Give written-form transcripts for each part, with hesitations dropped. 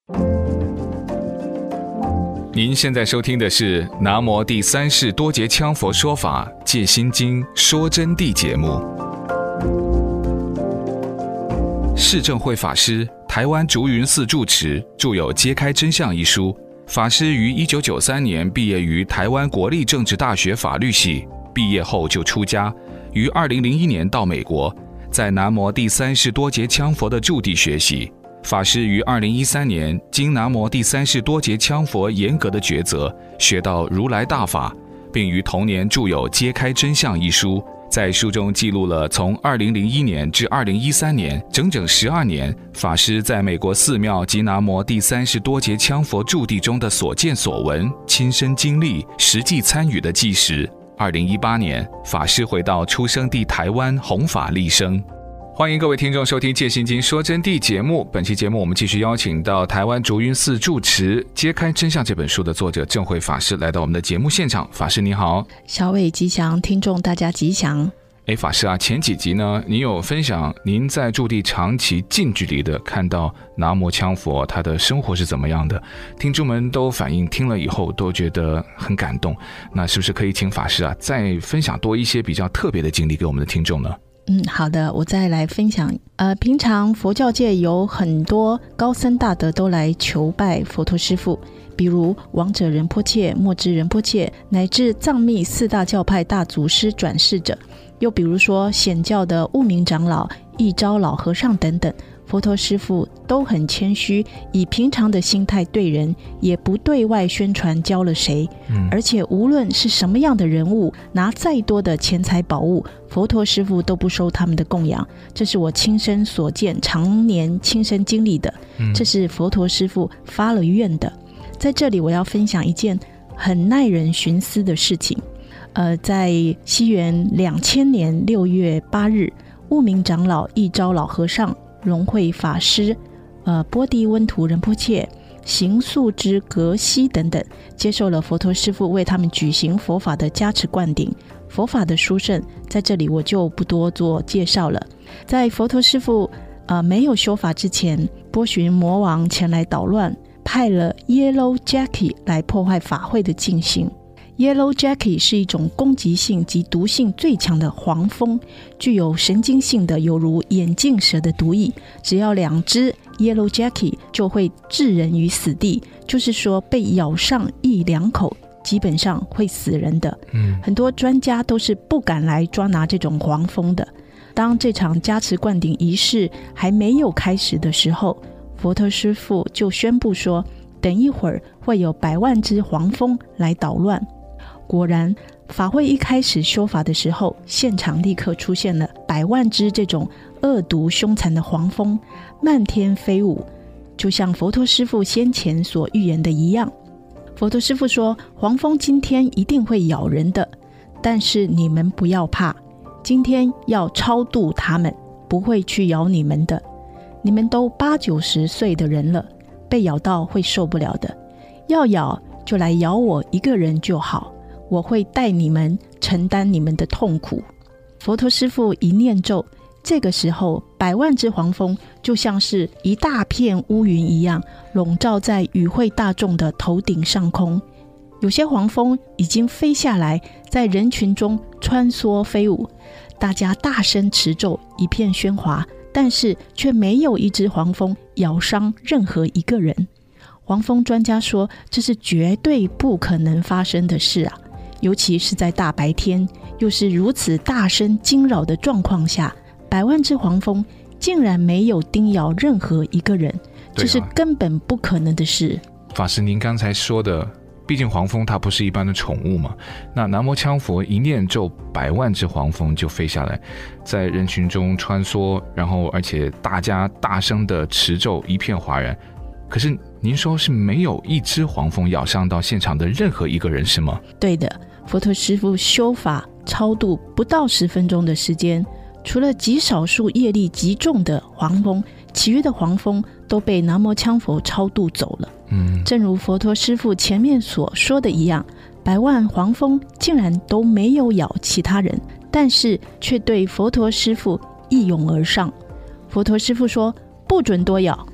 您现在收听的是南无第三世多杰羌佛说法戒心经说真谛节目。释正慧法师，台湾竹云寺住持，著有《揭开真相》一书。法师于1993年毕业于台湾国立政治大学法律系，毕业后就出家，于2001年到美国，在南无第三世多杰羌佛的驻地学习。法师于2013年经南无第三世多杰羌佛严格的抉择，学到如来大法，并于同年著有《揭开真相》一书，在书中记录了从2001年至2013年整整12年法师在美国寺庙及南无第三世多杰羌佛驻地中的所见所闻、亲身经历、实际参与的纪实。2018年，法师回到出生地台湾弘法利生。欢迎各位听众收听《戒心经说真谛》节目。本期节目我们继续邀请到台湾竹云寺住持《揭开真相》这本书的作者正慧法师来到我们的节目现场。法师你好。 小伟吉祥，听众大家吉祥。 法师啊，前几集呢，您有分享您在驻地长期近距离的看到南无羌佛他的生活是怎么样的，听众们都反映听了以后都觉得很感动。那是不是可以请法师啊再分享多一些比较特别的经历给我们的听众呢？ 好的，我再来分享。平常佛教界有很多高僧大德都来求拜佛陀师父，比如王者仁波切、默知仁波切，乃至藏密四大教派大祖师转世者，又比如说显教的悟明长老、一昭老和尚等等。佛陀师父都很谦虚，以平常的心态对人，也不对外宣传教了谁，而且无论是什么样的人物，拿再多的钱财宝物，佛陀师父都不收他们的供养。这是我亲身所见，常年亲身经历的，这是佛陀师父发了愿的。在这里我要分享一件很耐人寻思的事情。在西元2000年6月8日，悟明长老、一昭老和尚、荣慧法师、波蒂温图仁波切、行素之格西等等，接受了佛陀师父为他们举行佛法的加持灌顶。佛法的殊胜，在这里我就不多做介绍了。在佛陀师父没有修法之前，波旬魔王前来捣乱，派了 Yellow Jackie 来破坏法会的进行。Yellow Jackie 是一种攻击性及毒性最强的黄蜂，具有神经性的犹如眼镜蛇的毒液，只要2只 Yellow Jackie 就会置人于死地，就是说被咬上1-2口基本上会死人的。很多专家都是不敢来抓拿这种黄蜂的。当这场加持灌顶仪式还没有开始的时候，佛陀师父就宣布说，等一会儿会有100万只黄蜂来捣乱。果然，法会一开始修法的时候，现场立刻出现了100万只这种恶毒凶残的黄蜂，漫天飞舞，就像佛陀师父先前所预言的一样。佛陀师父说，黄蜂今天一定会咬人的，但是你们不要怕，今天要超度他们，不会去咬你们的。你们都80-90岁的人了，被咬到会受不了的，要咬就来咬我一个人就好，我会带你们承担你们的痛苦。佛陀师父一念咒，这个时候100万只黄蜂就像是一大片乌云一样，笼罩在与会大众的头顶上空。有些黄蜂已经飞下来，在人群中穿梭飞舞，大家大声持咒，一片喧哗，但是却没有一只黄蜂咬伤任何一个人。黄蜂专家说，这是绝对不可能发生的事啊！尤其是在大白天，又是如此大声惊扰的状况下，100万只黄蜂竟然没有叮咬任何一个人，这是根本不可能的事。 法师，您刚才说的，毕竟黄蜂它不是一般的宠物嘛，那南无羌佛一念咒，100万只黄蜂就飞下来，在人群中穿梭，然后而且大家大声的持咒，一片哗然。可是您说是没有一只黄蜂咬伤到现场的任何一个人是吗？ 对的，佛陀师父修法超度不到10分钟的时间，除了极少数业力极重的黄蜂，其余的黄蜂都被南无羌佛超度走了。正如佛陀师父前面所说的一样，100万黄蜂竟然都没有咬其他人，但是却对佛陀师父一拥而上。佛陀师父说，不准多咬，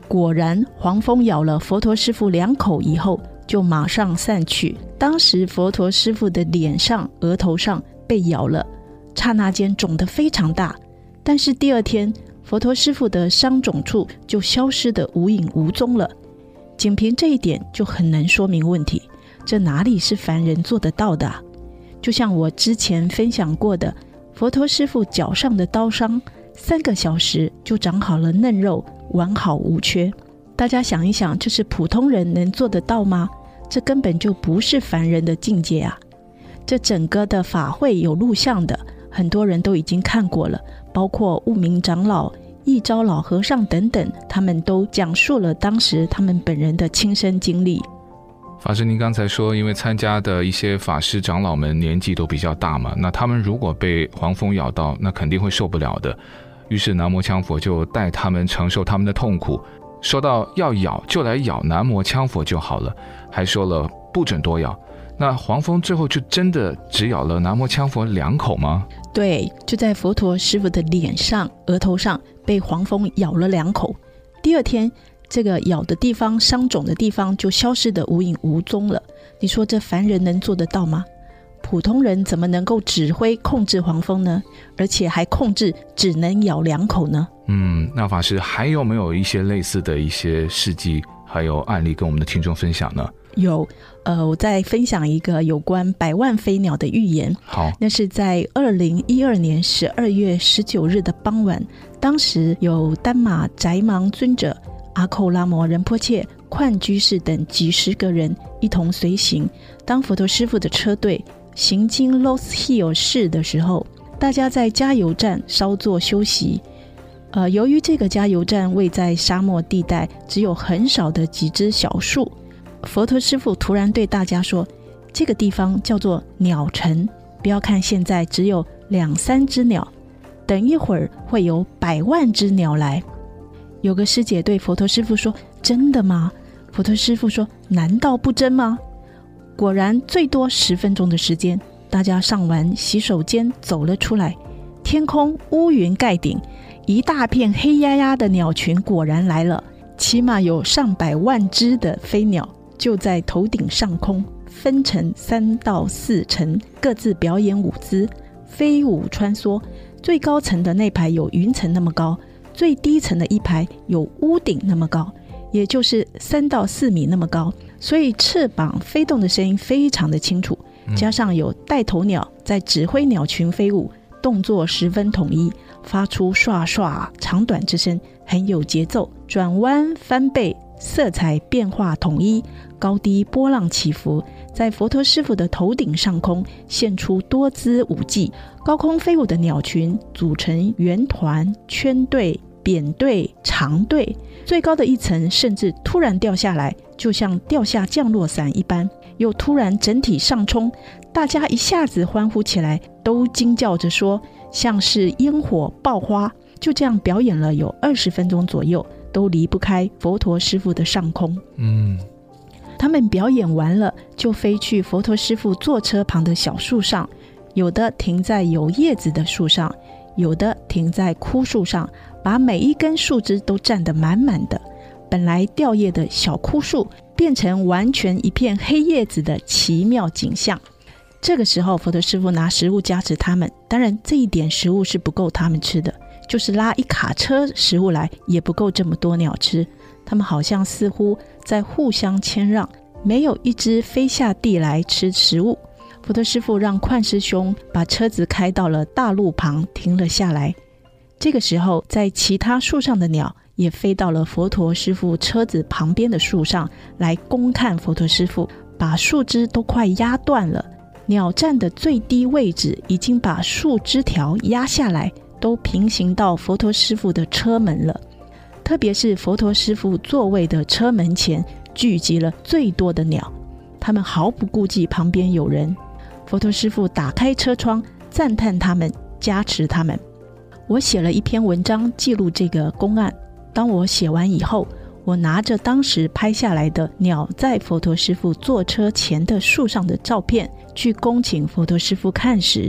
果然黄蜂咬了佛陀师父2口以后就马上散去。当时佛陀师父的脸上、额头上被咬了，刹那间肿得非常大，但是第2天佛陀师父的伤肿处就消失得无影无踪了。仅凭这一点就很能说明问题，这哪里是凡人做得到的啊？就像我之前分享过的，佛陀师父脚上的刀伤3个小时就长好了嫩肉，完好无缺。大家想一想，这是普通人能做得到吗？这根本就不是凡人的境界啊！这整个的法会有录像的，很多人都已经看过了，包括悟明长老、一招老和尚等等，他们都讲述了当时他们本人的亲身经历。 法师，您刚才说因为参加的一些法师长老们年纪都比较大嘛，那他们如果被黄蜂咬到，那肯定会受不了的。于是南无羌佛就带他们承受他们的痛苦，说到要咬就来咬南无羌佛就好了，还说了不准多咬。那黄蜂最后就真的只咬了南无羌佛2口吗？ 对，就在佛陀师父的脸上、额头上被黄蜂咬了2口。第2天这个咬的地方、伤肿的地方就消失得无影无踪了。你说这凡人能做得到吗？普通人怎么能够指挥控制黄蜂呢？而且还控制只能咬2口呢？ 那法师还有没有一些类似的一些事迹还有案例跟我们的听众分享呢？ 有，我再分享一个有关100万飞鸟的预言。 好， 那是在2012年12月19日的傍晚，当时有丹玛宅芒尊者、阿寇拉摩仁波切、宽居士等几十个人一同随行。当佛陀师父的车队行经 Lost Hill 市的时候，大家在加油站稍作休息。由于这个加油站位在沙漠地带，只有很少的几只小树，佛陀师父突然对大家说，这个地方叫做鸟城，不要看现在只有2-3只鸟，等一会儿会有100万只鸟来。有个师姐对佛陀师父说，真的吗？佛陀师父说，难道不真吗？果然最多10分钟的时间，大家上完洗手间走了出来，天空乌云盖顶，一大片黑压压的鸟群果然来了，起码有上百万只的飞鸟就在头顶上空，分成3到4层，各自表演舞姿，飞舞穿梭。最高层的那排有云层那么高，最低层的一排有屋顶那么高，也就是3到4米那么高，所以翅膀飞动的声音非常的清楚，加上有带头鸟在指挥鸟群飞舞，动作十分统一，发出唰唰长短之声，很有节奏，转弯翻背色彩变化统一，高低波浪起伏，在佛陀师父的头顶上空现出多姿舞技。高空飞舞的鸟群组成圆团、圈队、扁队、长队，最高的一层甚至突然掉下来，就像掉下降落伞一般，又突然整体上冲，大家一下子欢呼起来，都惊叫着说像是烟火爆花。就这样表演了有20分钟左右，都离不开佛陀师父的上空。他们表演完了，就飞去佛陀师父坐车旁的小树上，有的停在有叶子的树上，有的停在枯树上，把每一根树枝都占得满满的。本来掉叶的小枯树变成完全一片黑叶子的奇妙景象。这个时候佛陀师父拿食物加持他们，当然这一点食物是不够他们吃的，就是拉一卡车食物来也不够这么多鸟吃。他们好像似乎在互相谦让，没有一只飞下地来吃食物。佛陀师父让宽师兄把车子开到了大路旁停了下来。这个时候在其他树上的鸟也飞到了佛陀师父车子旁边的树上来恭看佛陀师父，把树枝都快压断了。鸟站的最低位置已经把树枝条压下来，都平行到佛陀师父的车门了。特别是佛陀师父座位的车门前聚集了最多的鸟，他们毫不顾忌旁边有人。佛陀师父打开车窗，赞叹他们，加持他们。我写了一篇文章记录这个公案。当我写完以后，我拿着当时拍下来的鸟在佛陀师父坐车前的树上的照片去恭请佛陀师父看时，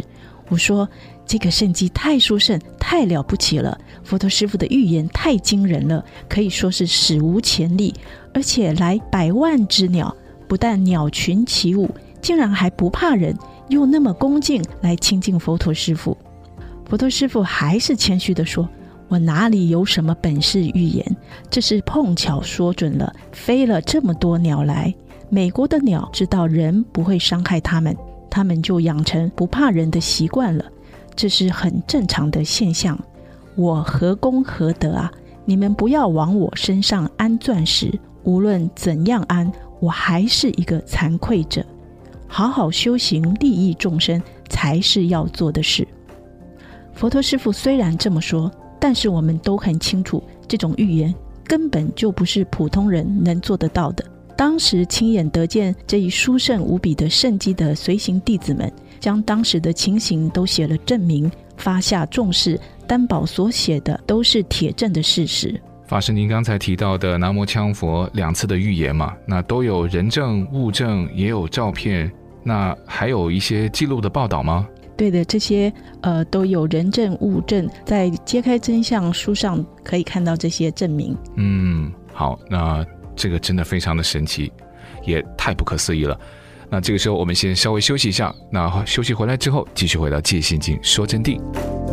我说这个圣迹太殊胜，太了不起了，佛陀师父的预言太惊人了，可以说是史无前例，而且来100万只鸟，不但鸟群起舞，竟然还不怕人，又那么恭敬来亲近佛陀师父。佛陀师父还是谦虚地说，我哪里有什么本事预言，这是碰巧说准了，飞了这么多鸟来，美国的鸟知道人不会伤害它们，它们就养成不怕人的习惯了，这是很正常的现象。我何功何德啊？你们不要往我身上安钻石，无论怎样安，我还是一个惭愧者。好好修行利益众生才是要做的事。佛陀师父虽然这么说，但是我们都很清楚，这种预言根本就不是普通人能做得到的。当时亲眼得见这一殊胜无比的圣迹的随行弟子们，将当时的情形都写了证明，发下重视，担保所写的都是铁证的事实。 法师，您刚才提到的南无羌佛2次的预言嘛，那都有人证、物证，也有照片，那还有一些记录的报道吗？ 对的，这些都有人证物证，在揭开真相书上可以看到这些证明。 好，那这个真的非常的神奇，也太不可思议了。那这个时候我们先稍微休息一下，那休息回来之后继续回到戒心经说真谛。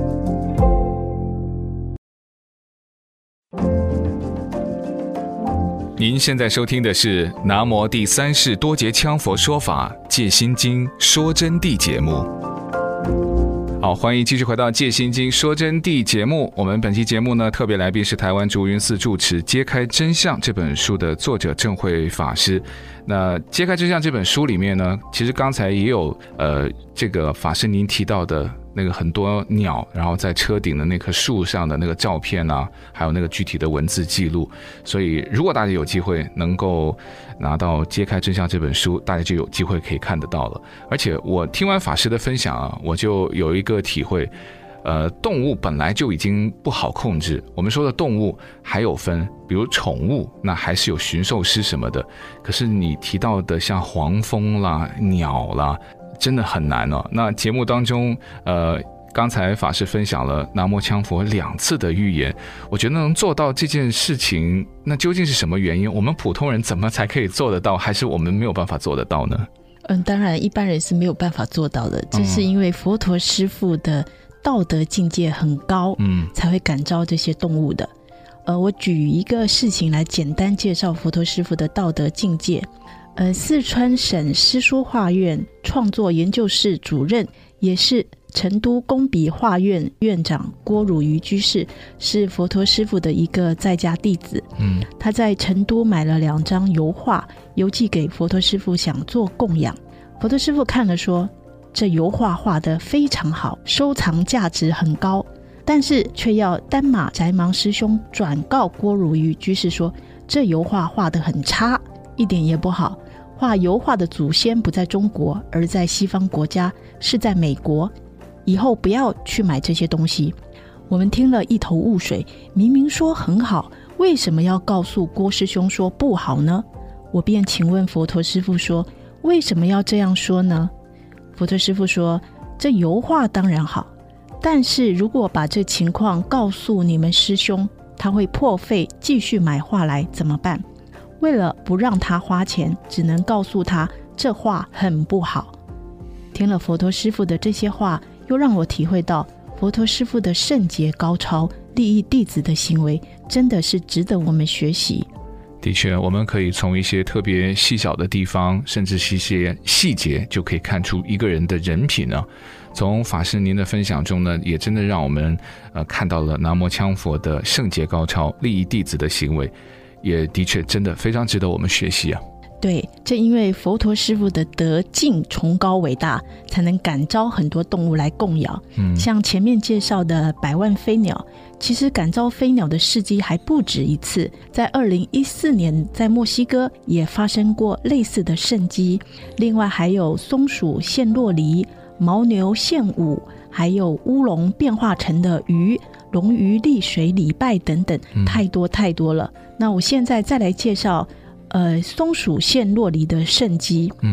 您现在收听的是南无第三世多杰羌佛说法戒心经说真谛节目。好，欢迎继续回到戒心经说真谛节目。我们本期节目呢，特别来宾是台湾竹云寺住持《揭开真相》这本书的作者正慧法师。那《揭开真相》这本书里面呢，其实刚才也有这个法师您提到的那个很多鸟，然后在车顶的那棵树上的那个照片啊，还有那个具体的文字记录。所以如果大家有机会能够拿到《揭开真相》这本书，大家就有机会可以看得到了。而且我听完法师的分享啊，我就有一个体会，动物本来就已经不好控制，我们说的动物还有分，比如宠物，那还是有驯兽师什么的，可是你提到的像黄蜂啦、鸟啦，真的很难哦。那节目当中刚才法师分享了南无羌佛2次的预言，我觉得能做到这件事情，那究竟是什么原因？我们普通人怎么才可以做得到，还是我们没有办法做得到呢？ 当然一般人是没有办法做到的，这是因为佛陀师父的道德境界很高，才会感召这些动物的。我举一个事情来简单介绍佛陀师父的道德境界。四川省诗书画院创作研究室主任，也是成都工笔画院院长郭汝愚居士，是佛陀师父的一个在家弟子。他在成都买了2张油画，邮寄给佛陀师父，想做供养。佛陀师父看了说，这油画画得非常好，收藏价值很高，但是却要丹马宅芒师兄转告郭汝愚居士说，这油画画得很差，一点也不好，画油画的祖先不在中国，而在西方国家，是在美国，以后不要去买这些东西。我们听了一头雾水，明明说很好，为什么要告诉郭师兄说不好呢？我便请问佛陀师父说，为什么要这样说呢？佛陀师父说，这油画当然好，但是如果把这情况告诉你们师兄，他会破费继续买画来怎么办？为了不让他花钱，只能告诉他这画很不好。听了佛陀师父的这些话，又让我体会到佛陀师父的圣洁高超，利益弟子的行为真的是值得我们学习。 的确，我们可以从一些特别细小的地方，甚至是一些细节，就可以看出一个人的人品呢。从法师您的分享中呢，也真的让我们看到了南无羌佛的圣洁高超，利益弟子的行为，也的确真的非常值得我们学习啊。 对，正因为佛陀师父的德境崇高伟大，才能感召很多动物来供养。像前面介绍的100万飞鸟，其实感召飞鸟的事迹还不止一次。在2014年，在墨西哥也发生过类似的圣迹。另外还有松鼠现洛梨、牦牛现舞，还有乌龙变化成的鱼、龙鱼溺水礼拜等等，太多太多了。那我现在再来介绍松鼠现洛梨的圣迹。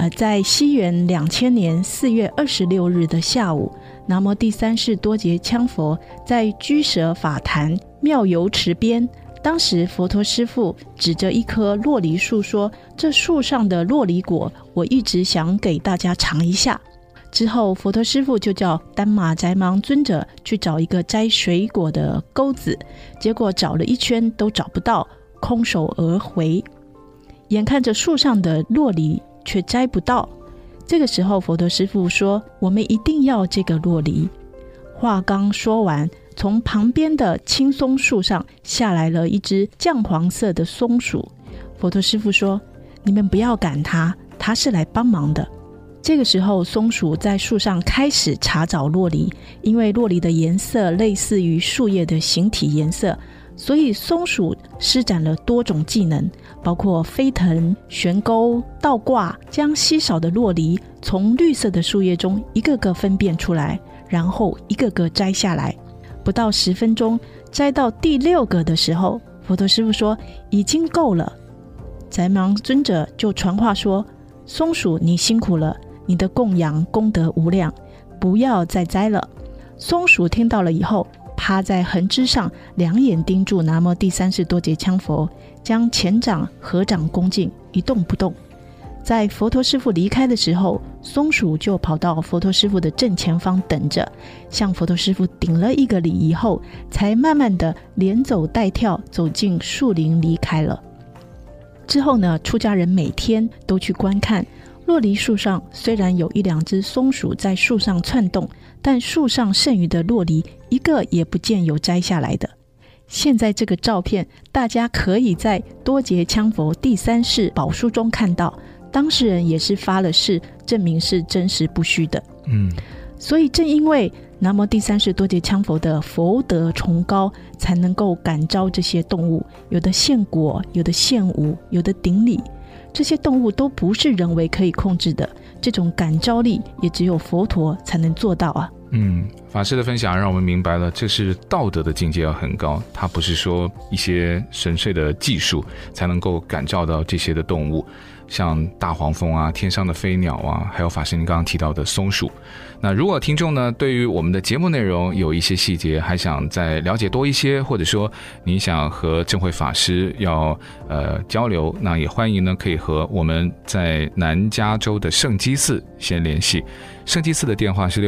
在西元2000年4月26日的下午，南无第三世多杰羌佛在居舍法坛妙游池边，当时佛陀师父指着一棵洛梨树说，这树上的洛梨果我一直想给大家尝一下。之后佛陀师父就叫丹玛宅芒尊者去找一个摘水果的钩子，结果找了一圈都找不到，空手而回。眼看着树上的洛梨却摘不到，这个时候佛陀师父说，我们一定要这个洛梨。话刚说完，从旁边的青松树上下来了一只绛黄色的松鼠。佛陀师父说，你们不要赶它，它是来帮忙的。这个时候松鼠在树上开始查找洛梨，因为洛梨的颜色类似于树叶的形体颜色，所以松鼠施展了多种技能，包括飞腾、悬钩、倒挂，将稀少的洛梨从绿色的树叶中一个个分辨出来，然后一个个摘下来。不到10分钟，摘到第6个的时候，佛陀师父说已经够了。宅芒尊者就传话说，松鼠你辛苦了，你的供养功德无量，不要再摘了。松鼠听到了以后，趴在横枝上，两眼盯住南无第三世多杰羌佛，将前掌合掌恭敬，一动不动。在佛陀师父离开的时候，松鼠就跑到佛陀师父的正前方等着，向佛陀师父顶了一个礼以后，才慢慢的连走带跳走进树林离开了。之后呢，出家人每天都去观看洛梨树上，虽然有1-2只松鼠在树上窜动，但树上剩余的洛梨一个也不见有摘下来的。现在这个照片大家可以在多杰羌佛第三世宝书中看到，当事人也是发了誓，证明是真实不虚的。所以正因为南无第三世多杰羌佛的佛德崇高，才能够感召这些动物，有的献果，有的献舞，有的顶礼，这些动物都不是人为可以控制的，这种感召力也只有佛陀才能做到啊。 法师的分享让我们明白了，这是道德的境界要很高，它不是说一些纯粹的技术才能够感召到这些的动物，像大黄蜂啊、天上的飞鸟啊，还有法师您刚刚提到的松鼠。那如果听众呢，对于我们的节目内容有一些细节还想再了解多一些，或者说你想和正慧法师要交流，那也欢迎呢可以和我们在南加州的圣基寺先联系。圣基寺的电话是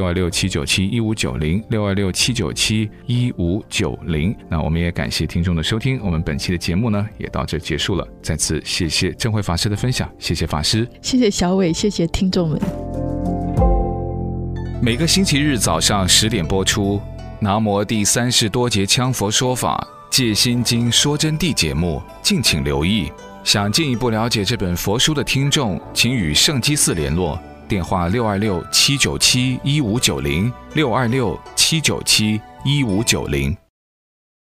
626-797-1590，626-797-1590。那我们也感谢听众的收听，我们本期的节目呢也到这结束了。再次谢谢正慧法师的分享，谢谢法师， 谢谢小伟，谢谢听众们。 每个星期日早上10点播出南无第三世多杰羌佛说法戒心经说真谛节目，敬请留意。想进一步了解这本佛书的听众，请与圣基寺联络，电话626-797-1590，626-797-1590。